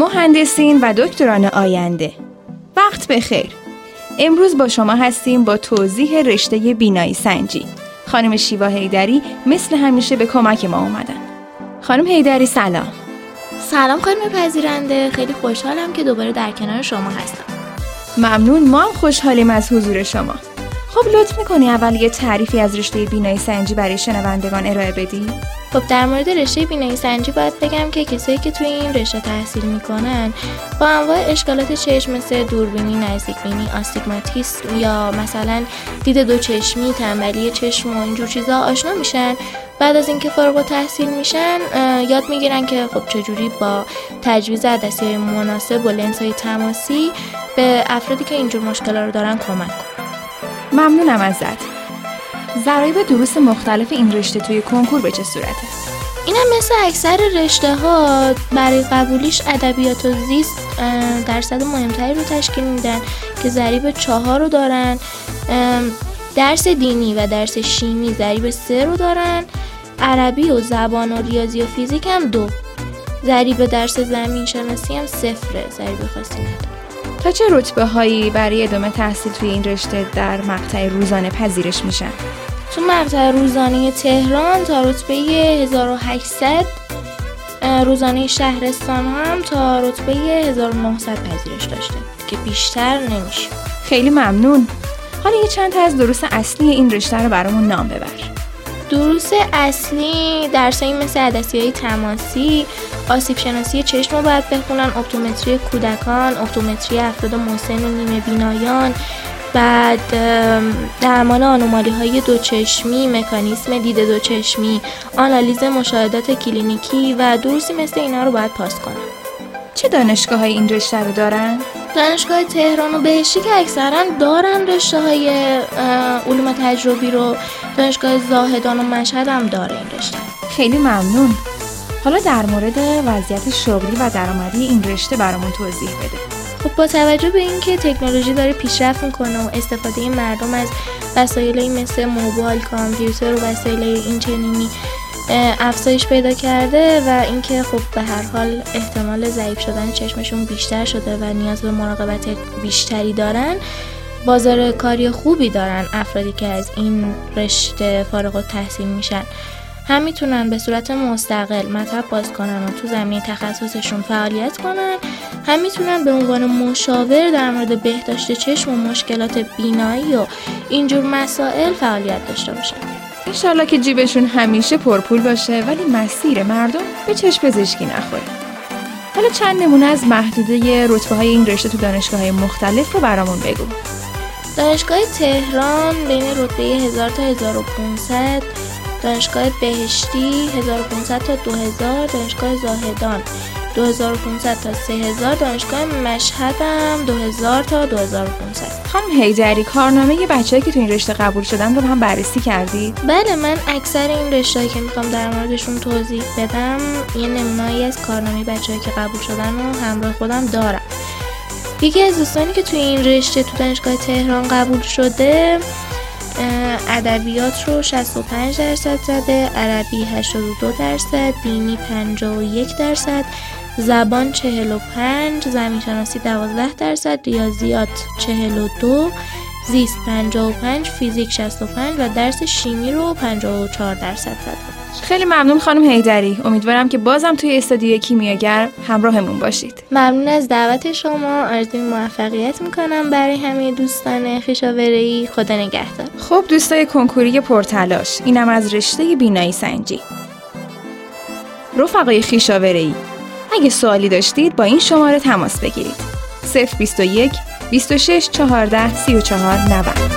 مهندسین و دکتران آینده، وقت بخیر. امروز با شما هستیم با توضیح رشته بینایی سنجی. خانم شیوا حیدری مثل همیشه به کمک ما اومدن. خانم حیدری سلام. سلام خانم پذیرنده، خیلی خوشحالم که دوباره در کنار شما هستم. ممنون، ما هم خوشحالیم از حضور شما. خب لطف میکنی اول یه تعریفی از رشته بینایی سنجی برای شنوندگان ارائه بدی؟ خب در مورد رشته بینایی سنجی باید بگم که کسایی که توی این رشته تحصیل میکنن با انواع اشکالات چشم مثل دوربینی، نزدیکبینی، آستیگماتیسم یا مثلا دید دو چشمی، تنبلی چشم و اینجور چیزا آشنا میشن. بعد از اینکه فارغ التحصیل میشن یاد میگیرن که خب چجوری با تجویز عدسی‌های مناسب و لنزهای تماسی به افرادی که اینجور مشکلات رو دارن کمک کنن. ممنونم ازت. ضرایب دروس مختلف این رشته توی کنکور به چه صورته؟ اینم مثل اکثر رشته ها برای قبولیش ادبیات و زیست درصد مهمتری رو تشکیل میدن که ضریب 4 رو دارن. درس دینی و درس شیمی ضریب 3 رو دارن. عربی و زبان و ریاضی و فیزیک هم 2. ضریب درس زمین شناسی هم 0، ضریب خاصی نداره. تا چه رتبه هایی برای ادامه تحصیل توی این رشته در مقطع روزانه پذیرش میشن؟ تو مقطع روزانه تهران تا رتبه 1800، روزانه شهرستان هم تا رتبه 1900 پذیرش داشته که بیشتر نمیشه. خیلی ممنون. حالا یه چند تا از دروس اصلی این رشته رو برامون نام ببر. دروس اصلی درسایی مثل عدسی‌های تماسی، آسیب شناسی چشم رو باید بخونن، اپتومتری کودکان، اپتومتری افراد مسن و نیمه بینایان، بعد درمان آنومالی‌های دوچشمی، مکانیسم دید دوچشمی، آنالیز مشاهدات کلینیکی و دروسی مثل اینا رو باید پاس کنن. چه دانشگاه‌های این رشته رو دارن؟ دانشگاه تهران و بهشتی که اکثرا دارن رشته‌های علوم تجربی رو، دانشگاه زاهدان و مشهد هم داره این رشته. خیلی ممنون. حالا در مورد وضعیت شغلی و درآمدی این رشته برامون توضیح بده. خب با توجه به اینکه تکنولوژی داره پیشرفت میکنه و استفاده مردم از وسایلی مثل موبایل، کامپیوتر و وسایل اینچنینی افزایش پیدا کرده و اینکه خب به هر حال احتمال ضعیف شدن چشمشون بیشتر شده و نیاز به مراقبت بیشتری دارن، بازار کاری خوبی دارن افرادی که از این رشته فارغ التحصیل میشن. هم میتونن به صورت مستقل مطب باز کنن و تو زمینه تخصصشون فعالیت کنن، هم میتونن به عنوان مشاور در مورد بهداشت چشم و مشکلات بینایی و اینجور مسائل فعالیت داشته باشن. انشالله که جیبشون همیشه پرپول باشه ولی مسیر مردم به چشم پزشکی نخوره. حالا چند نمونه از محدوده رتبه‌های این رشته تو دانشگاه‌های مختلف رو برامون بگو. دانشگاه تهران بین رتبه 1000 تا 1500، دانشگاه بهشتی 1500 تا 2000، دانشگاه زاهدان 2500 تا 3000، دانشگاه مشهد هم 2000 تا 2500. خانم حیدری، کارنامه بچه‌ای که تو این رشته قبول شدن رو هم بررسی کردی؟ بله، من اکثر این رشته‌ای که میخوام در موردشون توضیح بدم یه نمونه‌ای از کارنامه بچه‌ای که قبول شدن رو همراه خودم دارم. یکی از دوستانی که تو این رشته تو دانشگاه تهران قبول شده ادبیات رو 65% زده، عربی 82%، دینی 51%، زبان 45%، زمین شناسی 12%، ریاضیات 42%، زیست 55%، فیزیک 65% و درس شیمی رو 54% زده. خیلی ممنون خانم حیدری. امیدوارم که بازم توی استودیو کیمیاگر همراهمون باشید. ممنون از دعوت شما. آرزوی موفقیت میکنم برای همه دوستان خویشاوره‌ای. خدا نگهدار. خب دوستای کنکوری پرتلاش، اینم از رشته بینایی سنجی. رفقای خویشاوره‌ای، اگه سوالی داشتید با این شماره تماس بگیرید. 021 26 14 34 90.